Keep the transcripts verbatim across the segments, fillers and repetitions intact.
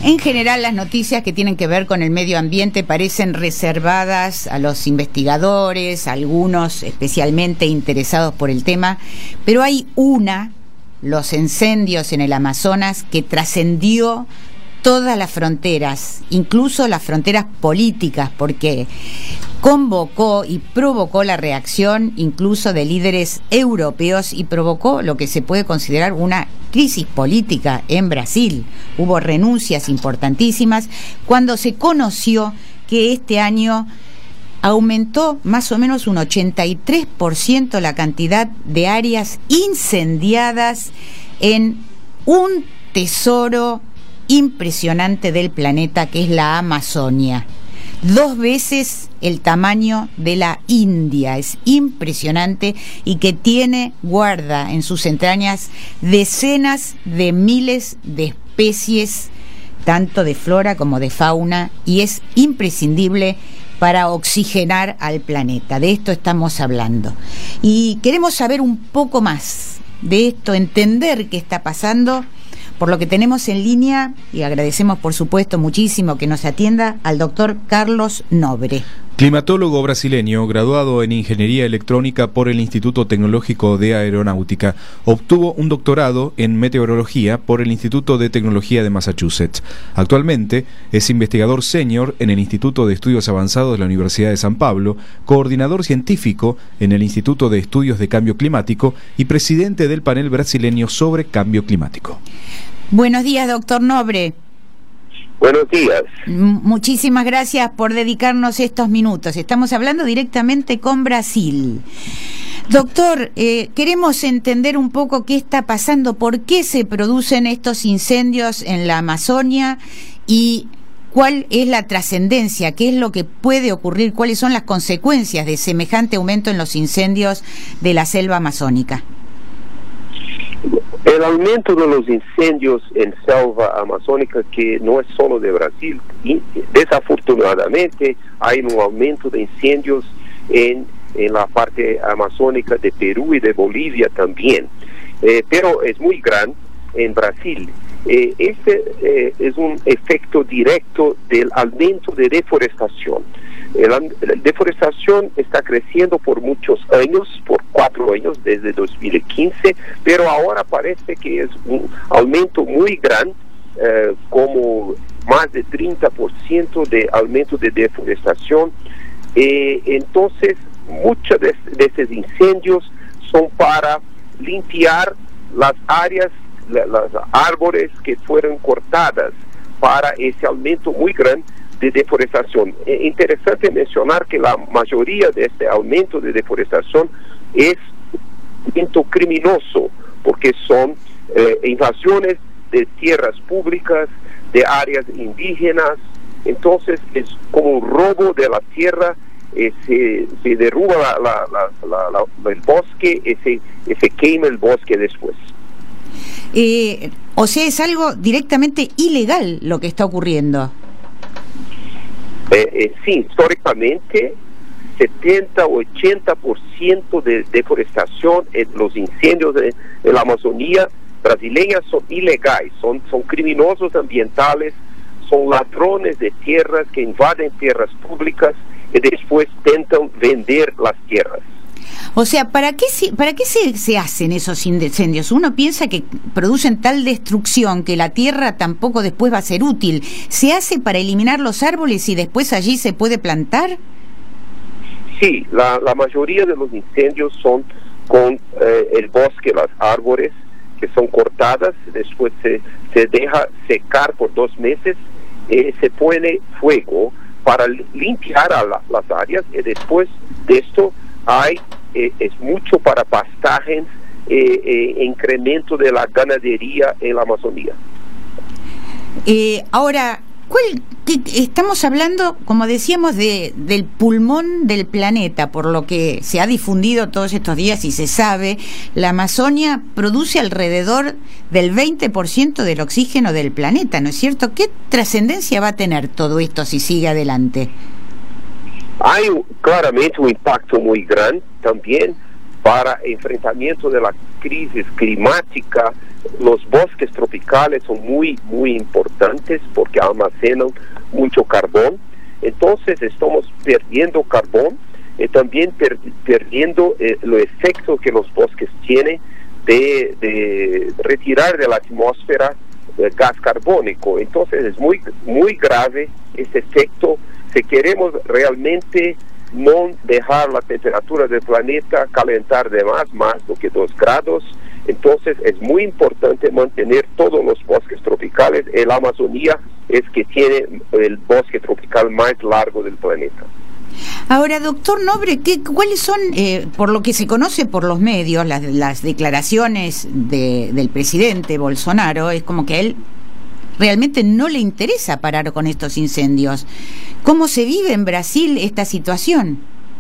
En general, las noticias que tienen que ver con el medio ambiente parecen reservadas a los investigadores, algunos especialmente interesados por el tema, pero hay una, los incendios en el Amazonas, que trascendió todas las fronteras, incluso las fronteras políticas, porque convocó y provocó la reacción incluso de líderes europeos y provocó lo que se puede considerar una crisis política en Brasil. Hubo renuncias importantísimas cuando se conoció que este año aumentó más o menos un ochenta y tres por ciento la cantidad de áreas incendiadas en un tesoro impresionante del planeta, que es la Amazonia. Dos veces el tamaño de la India. Es impresionante, y que tiene, guarda en sus entrañas decenas de miles de especies, tanto de flora como de fauna, y es imprescindible para oxigenar al planeta. De esto estamos hablando. Y queremos saber un poco más de esto, entender qué está pasando, por lo que tenemos en línea, y agradecemos por supuesto muchísimo que nos atienda, al doctor Carlos Nobre. Climatólogo brasileño, graduado en Ingeniería Electrónica por el Instituto Tecnológico de Aeronáutica. Obtuvo un doctorado en Meteorología por el Instituto de Tecnología de Massachusetts. Actualmente es investigador senior en el Instituto de Estudios Avanzados de la Universidad de San Pablo, coordinador científico en el Instituto de Estudios de Cambio Climático y presidente del panel brasileño sobre cambio climático. Buenos días, doctor Nobre. Buenos días. M- muchísimas gracias por dedicarnos estos minutos. Estamos hablando directamente con Brasil. Doctor, eh, queremos entender un poco qué está pasando, por qué se producen estos incendios en la Amazonia y cuál es la trascendencia, qué es lo que puede ocurrir, cuáles son las consecuencias de semejante aumento en los incendios de la selva amazónica. El aumento de los incendios en selva amazónica, que no es solo de Brasil, y desafortunadamente hay un aumento de incendios en, en la parte amazónica de Perú y de Bolivia también, eh, pero es muy grande en Brasil. Eh, este eh, es un efecto directo del aumento de deforestación. La deforestación está creciendo por muchos años, por cuatro años, desde dos mil quince, pero ahora parece que es un aumento muy grande, eh, como más de treinta por ciento de aumento de deforestación. Eh, entonces, muchos de, de estos incendios son para limpiar las áreas, la, las árboles que fueron cortadas para ese aumento muy grande de deforestación. Es interesante mencionar que la mayoría de este aumento de deforestación es un aumento criminoso, porque son eh, invasiones de tierras públicas, de áreas indígenas. Entonces es como un robo de la tierra, eh, se, se derruba la, la, la, la, la, el bosque y se, y se quema el bosque después. Eh, o sea, es algo directamente ilegal lo que está ocurriendo. Eh, eh, sí, históricamente setenta o ochenta por ciento de deforestación en los incendios de, de la Amazonía brasileña son ilegales, son, son criminosos ambientales, son ladrones de tierras que invaden tierras públicas y después intentan vender las tierras. O sea, ¿para qué, se, para qué se, se hacen esos incendios? Uno piensa que producen tal destrucción que la tierra tampoco después va a ser útil. ¿Se hace para eliminar los árboles y después allí se puede plantar? Sí, la, la mayoría de los incendios son con eh, el bosque, las árboles que son cortadas, después se, se deja secar por dos meses, eh, se pone fuego para limpiar a la, las áreas, y después de esto hay eh, es mucho para pastajes, eh, eh, incremento de la ganadería en la Amazonía. Eh, ahora, ¿cuál, qué, estamos hablando, como decíamos, de del pulmón del planeta, por lo que se ha difundido todos estos días y se sabe, la Amazonia produce alrededor del veinte por ciento del oxígeno del planeta, ¿no es cierto? ¿Qué trascendencia va a tener todo esto si sigue adelante? Hay claramente un impacto muy grande también, para enfrentamiento de la crisis climática. Los bosques tropicales son muy, muy importantes porque almacenan mucho carbón. Entonces estamos perdiendo carbón y también per perdiendo eh, el efecto que los bosques tienen de, de retirar de la atmósfera eh, gas carbónico. Entonces es muy, muy grave ese efecto. Si queremos realmente no dejar la temperatura del planeta calentar de más, más do que dos grados, entonces es muy importante mantener todos los bosques tropicales. La Amazonía es que tiene el bosque tropical más largo del planeta. Ahora, doctor Nobre, ¿qué, ¿cuáles son, eh, por lo que se conoce por los medios, las, las declaraciones de, del presidente Bolsonaro? Es como que a él realmente no le interesa parar con estos incendios. ¿Cómo se vive en Brasil esta situación?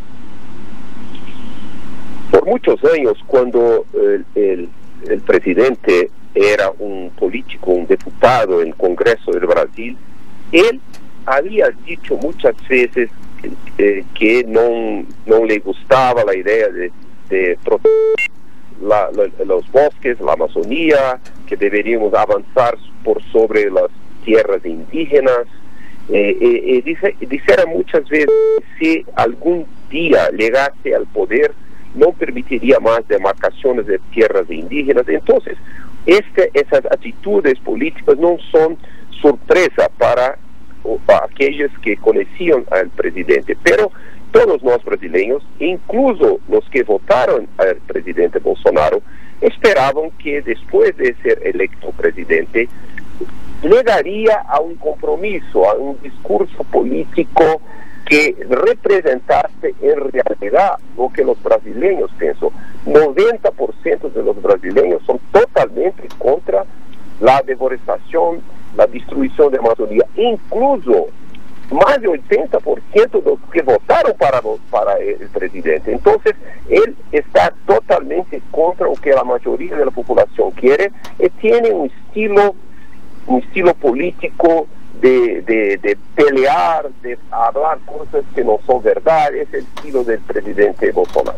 Por muchos años, cuando el, el, el presidente era un político, un diputado en el Congreso del Brasil, él había dicho muchas veces eh, que no, no le gustaba la idea de, de proteger la, la, los bosques, la Amazonía, que deberíamos avanzar por sobre las tierras indígenas. Eh, eh, eh, dice, dijera muchas veces, si algún día llegase al poder, no permitiría más demarcaciones de tierras indígenas. Entonces, este, esas actitudes políticas no son sorpresa para, para aquellos que conocían al presidente, pero todos los brasileños, incluso los que votaron al presidente Bolsonaro, esperaban que después de ser electo presidente, llegaría a un compromiso, a un discurso político que representase en realidad lo que los brasileños piensan. noventa por ciento de los brasileños son totalmente contra la deforestación, la destrucción de Amazonía. Incluso más de ochenta por ciento de los que votaron para, para el presidente. Entonces, él está totalmente contra lo que la mayoría de la población quiere y tiene un estilo, un estilo político De, de, de pelear, de hablar cosas que no son verdad. Es el estilo del presidente Bolsonaro.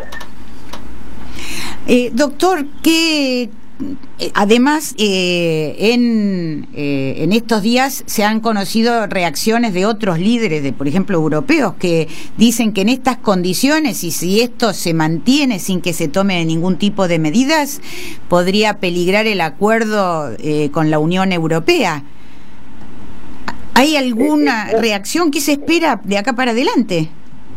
Eh, doctor, que eh, además eh, en, eh, en estos días se han conocido reacciones de otros líderes, de por ejemplo europeos, que dicen que en estas condiciones y si esto se mantiene sin que se tome ningún tipo de medidas, podría peligrar el acuerdo eh, con la Unión Europea. ¿Hay alguna reacción? ¿Qué se espera de acá para adelante?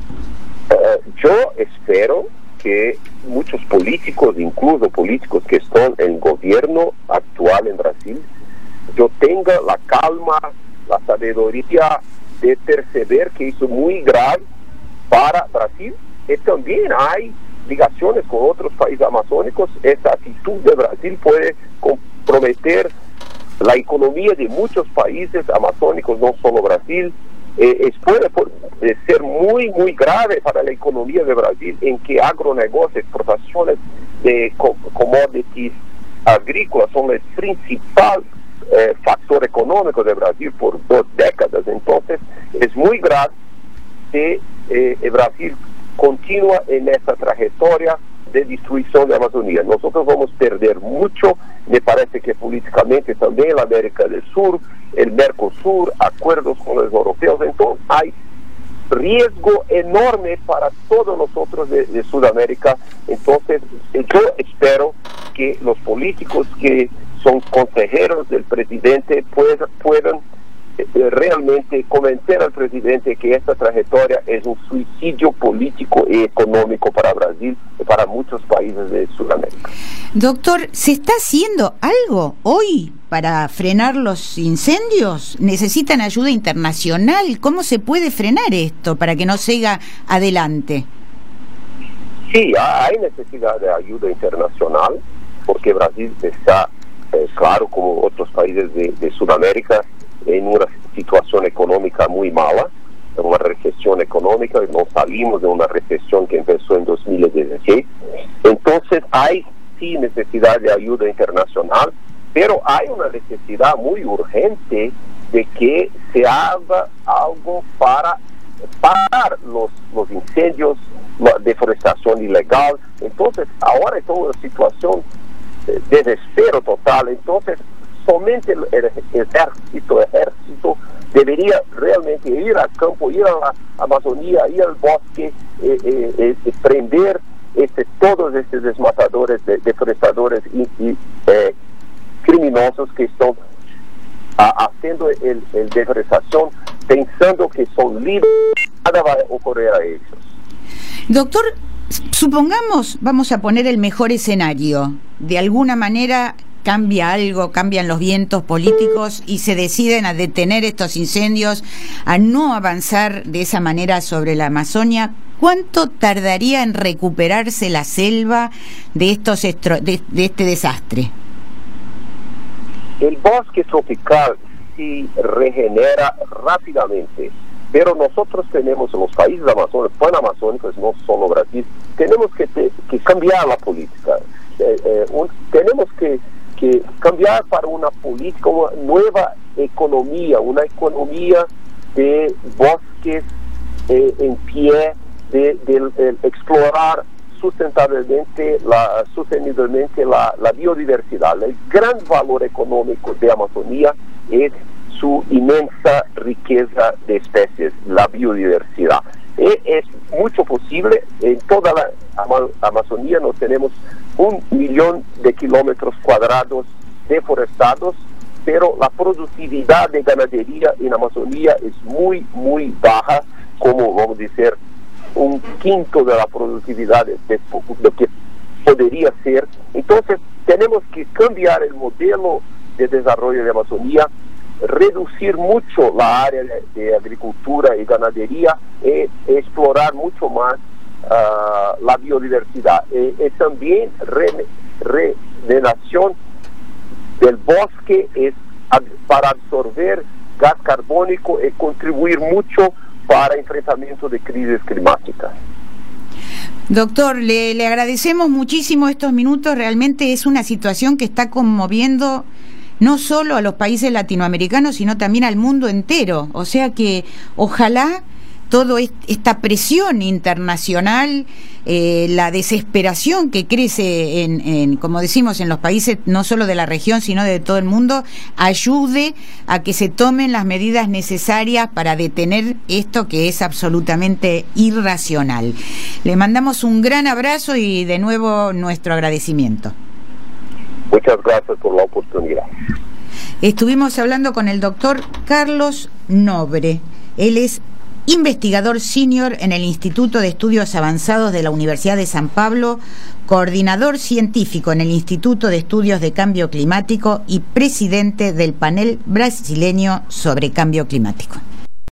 Uh, yo espero que muchos políticos, incluso políticos que están en el gobierno actual en Brasil, yo tenga la calma, la sabiduría de perceber que eso es muy grave para Brasil. Y también hay ligaciones con otros países amazónicos. Esa actitud de Brasil puede comprometer la economía de muchos países amazónicos, no solo Brasil. Eh, es, puede por, eh, ser muy, muy grave para la economía de Brasil, en que agronegocios, exportaciones de co commodities agrícolas son el principal eh, factor económico de Brasil por dos décadas. Entonces, es muy grave que eh, Brasil continúa en esta trayectoria de destrucción de Amazonía. Nosotros vamos a perder mucho. Me parece que políticamente también la América del Sur, el Mercosur, acuerdos con los europeos. Entonces hay riesgo enorme para todos nosotros de, de Sudamérica. Entonces yo espero que los políticos que son consejeros del presidente puedan, puedan realmente convencer al presidente que esta trayectoria es un suicidio político y económico para Brasil y para muchos países de Sudamérica. Doctor, ¿se está haciendo algo hoy para frenar los incendios? ¿Necesitan ayuda internacional? ¿Cómo se puede frenar esto para que no siga adelante? Sí, hay necesidad de ayuda internacional porque Brasil está, eh, claro, como otros países de, de Sudamérica, en una situación económica muy mala, en una recesión económica. No salimos de una recesión que empezó en dos mil dieciséis. Entonces hay sí necesidad de ayuda internacional, pero hay una necesidad muy urgente de que se haga algo para parar los, los incendios deforestación ilegal. Entonces, ahora es toda una situación de desespero total. Entonces, somente el, el ejército, ejército debería realmente ir al campo, ir a la Amazonía, ir al bosque, eh, eh, eh, prender este, todos estos desmatadores, de, deforestadores y, y eh, criminosos que están a, haciendo el, el deforestación pensando que son libres, nada va a ocurrir a ellos. Doctor, supongamos, vamos a poner el mejor escenario, de alguna manera cambia algo, cambian los vientos políticos y se deciden a detener estos incendios, a no avanzar de esa manera sobre la Amazonia. ¿Cuánto tardaría en recuperarse la selva de estos estro- de, de este desastre? El bosque tropical se regenera rápidamente, pero nosotros tenemos en los países amazónicos, panamazónicos, no solo Brasil, tenemos que, te, que cambiar la política. Eh, eh, un, tenemos que, que cambiar para una política, una nueva economía, una economía de bosques eh, en pie, de, de, de explorar sustentablemente la, sosteniblemente la, la biodiversidad. El gran valor económico de Amazonía es su inmensa riqueza de especies, la biodiversidad. E es mucho posible, en toda la Ama- Amazonía nos tenemos un millón de kilómetros cuadrados deforestados, pero la productividad de ganadería en Amazonía es muy, muy baja, como vamos a decir, un quinto de la productividad de, de lo que podría ser. Entonces, tenemos que cambiar el modelo de desarrollo de Amazonía, reducir mucho la área de, de agricultura y ganadería e explorar mucho más uh, la biodiversidad. Y, y también regeneración del bosque es ab, para absorber gas carbónico y contribuir mucho para enfrentamiento de crisis climáticas. Doctor, le, le agradecemos muchísimo estos minutos. Realmente es una situación que está conmoviendo no solo a los países latinoamericanos, sino también al mundo entero. O sea que ojalá toda esta presión internacional, eh, la desesperación que crece en, en, como decimos, en los países no solo de la región, sino de todo el mundo, ayude a que se tomen las medidas necesarias para detener esto que es absolutamente irracional. Le mandamos un gran abrazo y de nuevo nuestro agradecimiento. Muchas gracias por la oportunidad. Estuvimos hablando con el doctor Carlos Nobre. Él es investigador senior en el Instituto de Estudios Avanzados de la Universidad de San Pablo, coordinador científico en el Instituto de Estudios de Cambio Climático y presidente del panel brasileño sobre cambio climático.